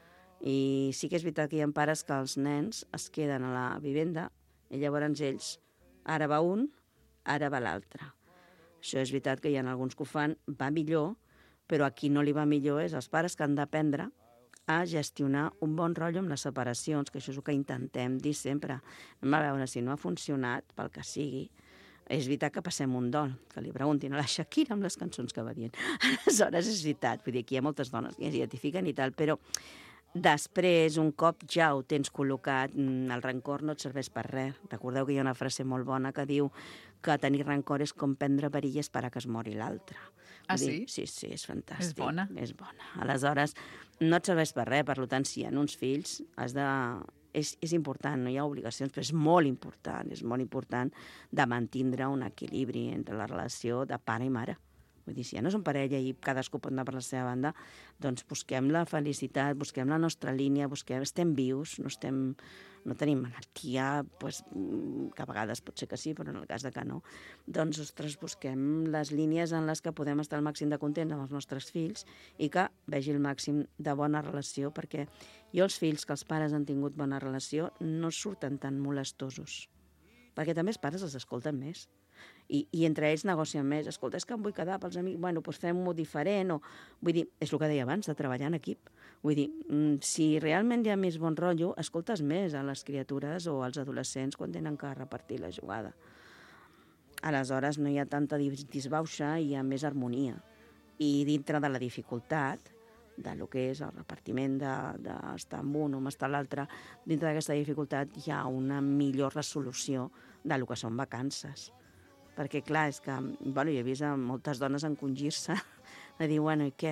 I sí que és veritat que hi ha pares que els nens es queden a la vivenda i llavors ells, ara va un, ara va l'altre. Això és veritat que hi ha alguns que ho fan, va millor, però a qui no li va millor és els pares que han d'aprendre a gestionar un bon rotllo amb les separacions, que això és el que intentem dir sempre. Anem a veure, si no ha funcionat, pel que sigui, és veritat que passem un dol, que li preguntin a la Shakira amb les cançons que va dient. Aleshores és veritat, vull dir, aquí hi ha moltes dones que s'identifiquen i tal, però Després, un cop ja ho tens col·locat, el rancor no et serveix per res. Recordeu que hi ha una frase molt bona que diu que tenir rancor és com prendre perill i esperar que es mori l'altre. Ah, Vull dir, sí? Sí, és fantàstic. És bona. És bona. Aleshores, no et serveix per res, per tant, si hi ha uns fills, has de... És important, no hi ha obligacions, però és molt important de mantindre un equilibri entre la relació de pare i mare. Vull dir, si ja no som parella i cadascú pot anar per la seva banda, doncs busquem la felicitat, busquem la nostra línia, estem vius, no tenim malaltia, doncs, que a vegades pot ser que sí, però en el cas de que no, doncs, ostres, busquem les línies en les que podem estar al màxim de contents amb els nostres fills i que vegi el màxim de bona relació, perquè els fills que els pares han tingut bona relació no surten tan molestosos, perquè també els pares els escolten més. I entre ells negocien més. Escolta, és que em vull quedar pels amics, bueno, doncs fem-ho diferent. Vull dir, és el que deia abans, de treballar en equip. Vull dir, si realment hi ha més bon rotllo, escoltes més a les criatures o als adolescents quan tenen que repartir la jugada. Aleshores no hi ha tanta disbauxa i hi ha més harmonia. I dintre de la dificultat, de lo que és el repartiment d'estar amb un o estar l'altre, dintre d'aquesta dificultat hi ha una millor resolució de lo que són vacances. Perquè, clar, és que jo he vist moltes dones encongir-se de dir, bueno, i què?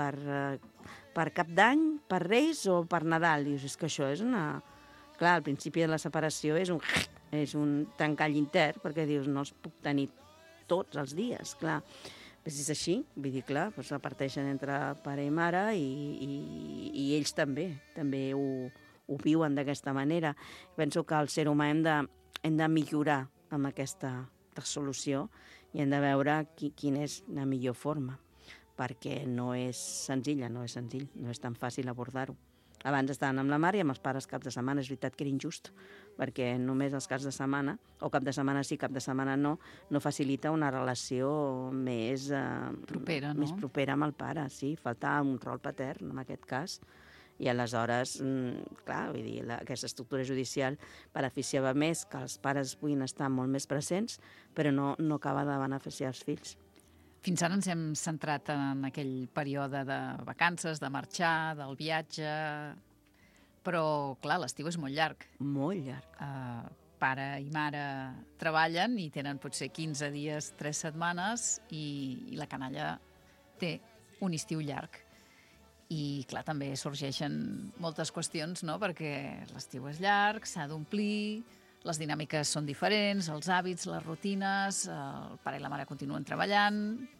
Per Cap d'Any, per Reis o per Nadal? Dius, és que això és una... Clar, al principi de la separació és un trencall intern, perquè dius, no els puc tenir tots els dies, clar. Però si és així, vull dir, clar, doncs reparteixen entre pare i mare i ells també ho viuen d'aquesta manera. Penso que el ser humà hem de millorar amb aquesta resolució i hem de veure quina és la millor forma, perquè no és senzill, no és tan fàcil abordar-ho. Abans estaven amb la mare i amb els pares caps de setmana. És veritat que era injust, perquè només els caps de setmana, o cap de setmana sí, cap de setmana no facilita una relació més propera, no? Més propera amb el pare, sí. Falta un rol patern, en aquest cas. I aleshores, clar, vull dir, aquesta estructura judicial beneficiava més que els pares puguin estar molt més presents, però no acaba de beneficiar els fills. Fins ara ens hem centrat en aquell període de vacances, de marxar, del viatge, però, clar, l'estiu és molt llarg. Molt llarg. Pare i mare treballen i tenen potser 15 dies, 3 setmanes, i la canalla té un estiu llarg. I, clar, també sorgeixen moltes qüestions, no?, perquè l'estiu és llarg, s'ha d'omplir, les dinàmiques són diferents, els hàbits, les rutines, el pare i la mare continuen treballant,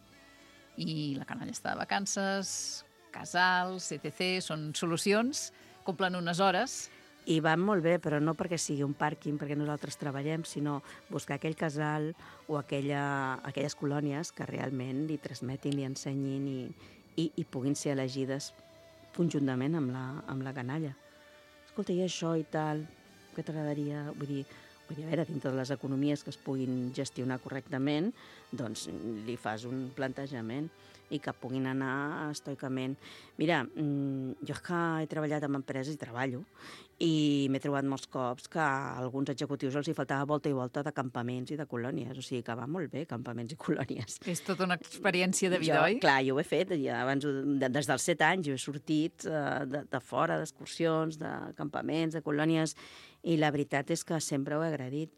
i la canalla està de vacances, casals, etc. Són solucions, complen unes hores. I van molt bé, però no perquè sigui un pàrquing, perquè nosaltres treballem, sinó buscar aquell casal o aquelles colònies que realment li transmetin, li ensenyin i puguin ser elegides conjuntament amb la canalla. Escolta, i això i tal, què t'agradaria? Vull dir, a veure, dintre de les economies que es puguin gestionar correctament, doncs li fas un plantejament i que puguin anar estoicament. Mira, jo que he treballat en empreses i treballo, i m'he trobat molts cops que a alguns executius els hi faltava volta i volta de campaments i de colònies. O sigui que va molt bé, campaments i colònies. És tota una experiència de vida, oi? Clar, jo ho he fet. Abans, des dels 7 anys, jo he sortit de fora, d'excursions, de campaments, de colònies, i la veritat és que sempre ho he agraït,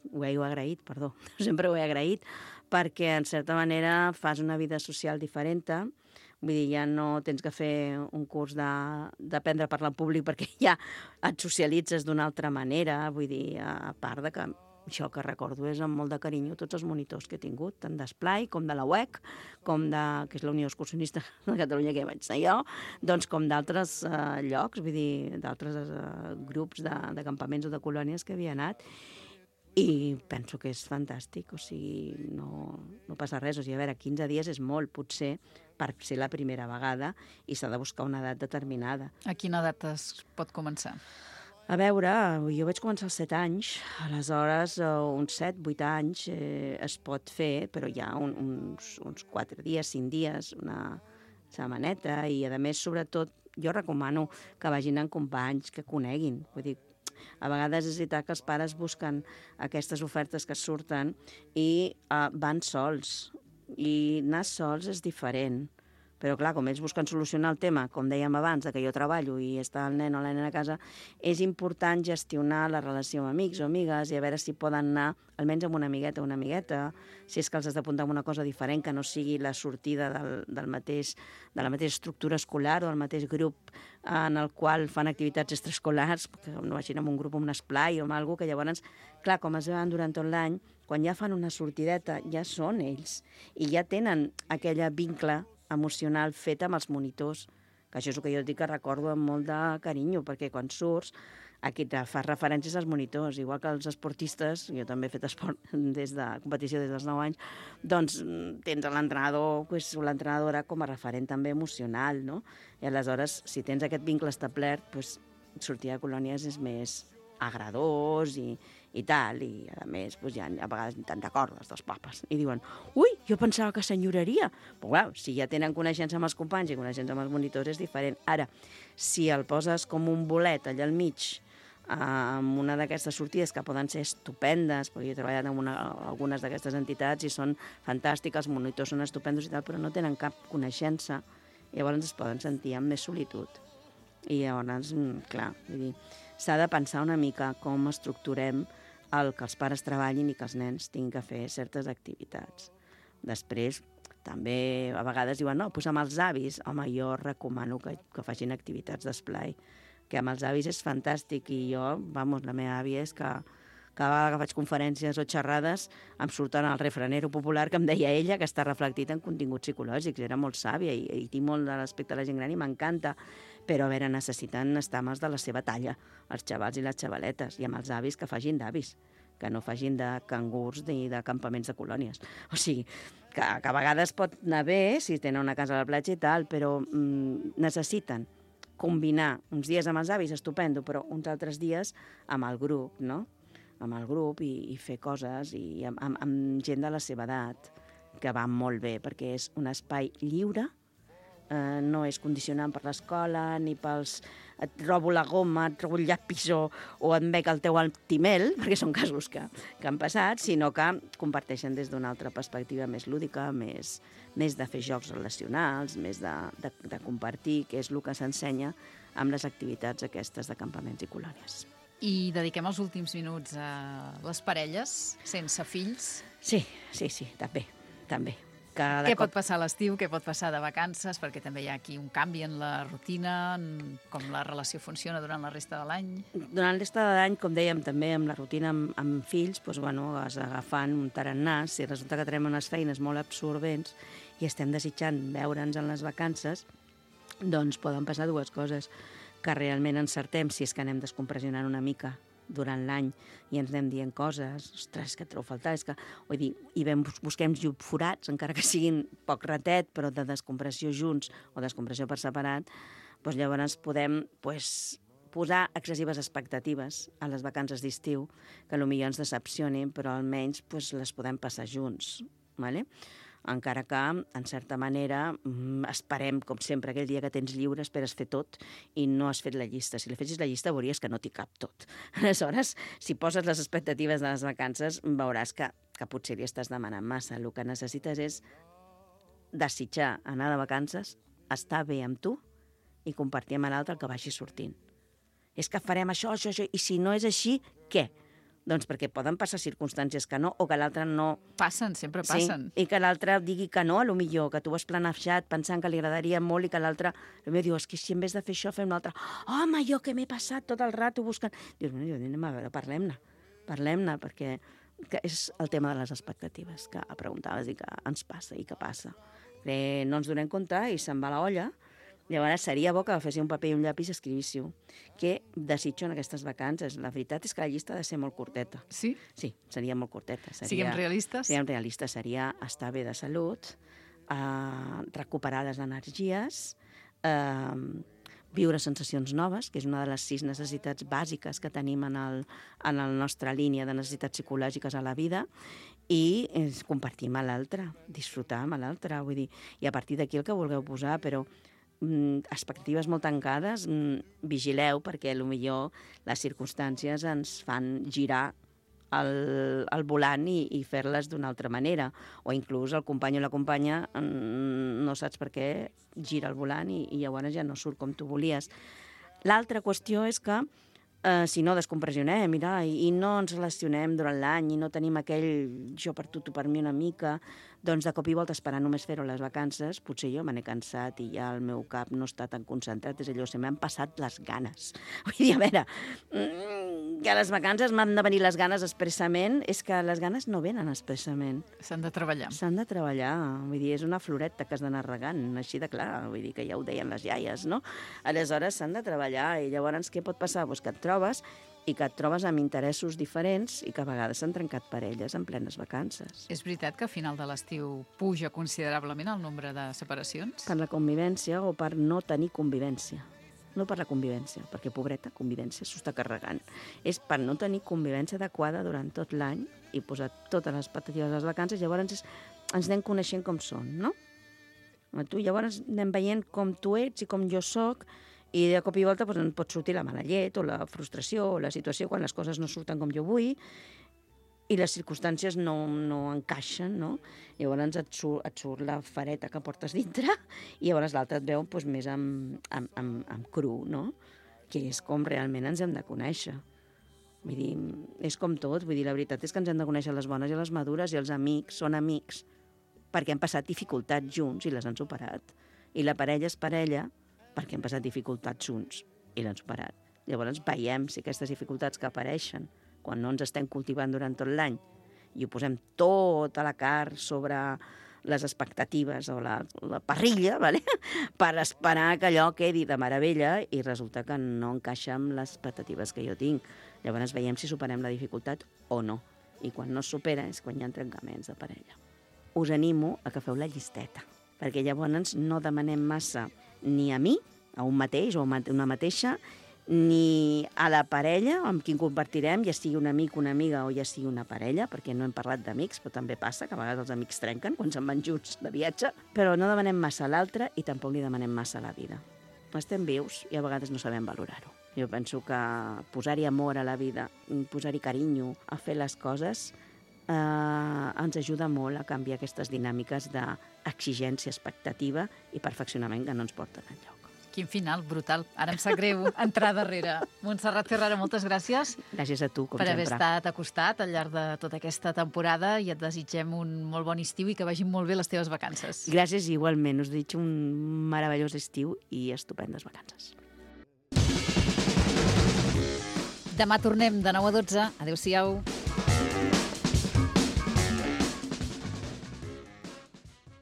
sempre ho he agraït, perquè, en certa manera, fas una vida social diferent. Vull dir, ja no tens que fer un curs d'aprendre a parlar en públic perquè ja et socialitzes d'una altra manera. Vull dir, a part de que això que recordo és amb molt de carinyo tots els monitors que he tingut, tant d'Esplai com de la UEC, com que és la Unió Excursionista de Catalunya que vaig ser jo, doncs com d'altres llocs, vull dir, d'altres grups de campaments o de colònies que havia anat. I penso que és fantàstic, o sigui, no passa res. O sigui, a veure, 15 dies és molt, potser, per ser la primera vegada, i s'ha de buscar una edat determinada. A quina edat es pot començar? A veure, jo vaig començar als 7 anys, aleshores uns 7-8 anys es pot fer, però hi ha uns 4 dies, 5 dies, una setmaneta, i a més, sobretot, jo recomano que vagin amb companys, que coneguin, vull dir, a vegades és veritat que els pares busquen aquestes ofertes que surten i van sols. I anar sols és diferent, Però, clar, com ells busquen solucionar el tema, com dèiem abans, que jo treballo i està el nen o la nena a casa, és important gestionar la relació amb amics o amigues i a veure si poden anar almenys amb una amigueta o una amigueta, si és que els has d'apuntar amb una cosa diferent, que no sigui la sortida de la mateixa estructura escolar o del mateix grup en el qual fan activitats extraescolars, que no vagin amb un grup, amb un esplai o amb alguna cosa, que llavors, clar, com es veuen durant tot l'any, quan ja fan una sortideta, ja són ells, i ja tenen aquella vincle emocional feta amb els monitors, que això és el que jo et dic que recordo amb molt de carinyo, perquè quan surts, aquí te fas referències als monitors, igual que els esportistes, jo també he fet esport competició des dels 9 anys, doncs tens l'entrenador o l'entrenadora com a referent també emocional, no? I aleshores, si tens aquest vincle establert, doncs, sortir de colònies és més agradós i tal, i a més ja, a vegades te'n recordes dels papes i diuen, ui, jo pensava que s'enyoraria, però clar, si ja tenen coneixença amb els companys i coneixença amb els monitors és diferent. Ara, si el poses com un bolet allà al mig amb una d'aquestes sortides que poden ser estupendes, perquè jo he treballat amb algunes d'aquestes entitats i són fantàstiques, els monitors són estupendos i tal, però no tenen cap coneixença, llavors es poden sentir amb més solitud. I llavors, clar, vull dir, s'ha de pensar una mica com estructurem el que els pares treballin i que els nens tinguin que fer certes activitats. Després, també a vegades diuen, no, doncs amb els avis. Home, jo recomano que facin activitats d'esplai, que amb els avis és fantàstic i jo, la meva àvia és que cada vegada que faig conferències o xerrades em surten el refranero popular que em deia ella, que està reflectit en continguts psicològics. Era molt sàvia i tinc molt de respecte a la gent gran i m'encanta. Però, a veure, necessiten estar amb els de la seva talla, els xavals i les xavaletes, i amb els avis que facin d'avis, que no facin de cangurs ni de campaments de colònies. O sigui, que a vegades pot anar bé si tenen una casa a la platja i tal, però necessiten combinar uns dies amb els avis, estupendo, però uns altres dies amb el grup, no? Amb el grup i fer coses i amb gent de la seva edat, que va molt bé, perquè és un espai lliure, no és condicionant per l'escola ni pels et robo la goma, et robo el llapis o et bec el teu altimel, perquè són casos que han passat, sinó que comparteixen des d'una altra perspectiva més lúdica, més de fer jocs relacionals, més de compartir, que és el que s'ensenya amb les activitats aquestes de campaments i colònies. I dediquem els últims minuts a les parelles sense fills? Sí, també. Què pot passar a l'estiu, què pot passar de vacances, perquè també hi ha aquí un canvi en la rutina, en com la relació funciona durant la resta de l'any. Durant la resta de l'any, com dèiem, també amb la rutina amb fills, doncs, vas agafant un tarannàs, si resulta que tenim unes feines molt absorbents i estem desitjant veure'ns en les vacances, doncs poden passar dues coses, que realment encertem si és que anem descompressionant una mica durant l'any i ens anem dient coses, ostres, que et trobo a faltar, és que, vull dir, i busquem forats, encara que siguin poc ratet, però de descompressió junts o descompressió per separat, doncs llavors podem posar excessives expectatives a les vacances d'estiu, que potser ens decepcionin, però almenys les podem passar junts, ¿vale? Encara que, en certa manera, esperem, com sempre, aquell dia que tens lliure, esperes fer tot i no has fet la llista. Si li fessis la llista, veuries que no t'hi cap tot. Aleshores, si poses les expectatives de les vacances, veuràs que potser li estàs demanant massa. El que necessites és desitjar anar de vacances, estar bé amb tu i compartir amb l'altre el que vagi sortint. És que farem això, i si no és així, què? Doncs perquè poden passar circumstàncies que no, o que l'altre no... Passen, sempre passen. Sí, i que l'altre digui que no, potser, que tu has planejat pensant que li agradaria molt i que l'altre potser diu, és que si en vez de fer això fem l'altre, home, jo que m'he passat tot el rato buscant... Dius, anem a veure, parlem-ne, perquè és el tema de les expectatives que preguntaves i que ens passa i que passa. No ens donem compte i se'n va la olla. Llavors seria bo que agaféssiu un paper i un llapis i escrivíssiu què desitjo en aquestes vacances. La veritat és que la llista ha de ser molt curteta. Sí? Sí, seria molt curteta. Siguem realistes? Siguem realistes. Seria estar bé de salut, recuperar les energies, viure sensacions noves, que és una de les 6 necessitats bàsiques que tenim en la nostra línia de necessitats psicològiques a la vida, i compartir amb l'altre, disfrutar amb l'altre, vull dir, i a partir d'aquí el que vulgueu posar, però expectatives molt tancades, vigileu, perquè potser les circumstàncies ens fan girar al volant i fer-les d'una altra manera. O inclús el company o la companya no saps per què gira el volant i llavors ja no surt com tu volies. L'altra qüestió és que si no descompressionem i no ens relacionem durant l'any i no tenim aquell jo per tu per mi una mica, doncs de cop i volta esperar només fer-ho a les vacances, potser jo me n'he cansat i ja el meu cap no està tan concentrat, és allò, se m'han passat les ganes. Vull dir, a veure, que a les vacances m'han de venir les ganes expressament, és que les ganes no venen expressament. S'han de treballar. S'han de treballar, vull dir, és una floreta que has d'anar regant, així de clar, vull dir que ja ho deien les iaies, no? Aleshores s'han de treballar i llavors què pot passar? Doncs que et trobes amb interessos diferents i que a vegades s'han trencat parelles en plenes vacances. És veritat que a final de l'estiu puja considerablement el nombre de separacions? Per la convivència o per no tenir convivència. No per la convivència, perquè, pobreta, convivència s'ho està carregant. És per no tenir convivència adequada durant tot l'any i posar totes les expectatives a les vacances, llavors ens anem coneixent com són, no? Tu llavors anem veient com tu ets i com jo soc, i de cop i volta doncs, pot sortir la mala llet o la frustració o la situació quan les coses no surten com jo vull i les circumstàncies no encaixen, no? Llavors et surt la fareta que portes dintre i llavors l'altre et veu doncs, més amb cru, no? Que és com realment ens hem de conèixer. Vull dir, és com tot, vull dir, la veritat és que ens hem de conèixer les bones i les madures i els amics són amics perquè han passat dificultats junts i les han superat. I la parella és parella perquè hem passat dificultats junts i l'han superat. Llavors veiem si aquestes dificultats que apareixen quan no ens estem cultivant durant tot l'any i ho posem tota la carn sobre les expectatives o la parrilla, ¿vale? Per esperar que allò quedi de meravella i resulta que no encaixa amb les expectatives que jo tinc. Llavors veiem si superem la dificultat o no. I quan no es supera és quan hi ha trencaments de parella. Us animo a que feu la llisteta, perquè llavors no demanem massa ni a mi, a un mateix o a una mateixa, ni a la parella amb qui compartirem, ja sigui un amic, una amiga o ja sigui una parella, perquè no hem parlat d'amics, però també passa que a vegades els amics trenquen quan se'n van junts de viatge, però no demanem massa a l'altre i tampoc li demanem massa a la vida. Estem vius i a vegades no sabem valorar-ho. Jo penso que posar-hi amor a la vida, posar-hi carinyo, a fer les coses, ens ajuda molt a canviar aquestes dinàmiques d'exigència, expectativa i perfeccionament que no ens porten enlloc. Quin final brutal. Ara em sap greu entrar darrere. Montserrat Ferrara, moltes gràcies. Gràcies a tu, com per sempre. haver estat acostat al llarg de tota aquesta temporada i et desitgem un molt bon estiu i que vagin molt bé les teves vacances. Gràcies igualment. Us desitjo un meravellós estiu i estupendes vacances. Demà tornem de 9 a 12. Adéu-siau.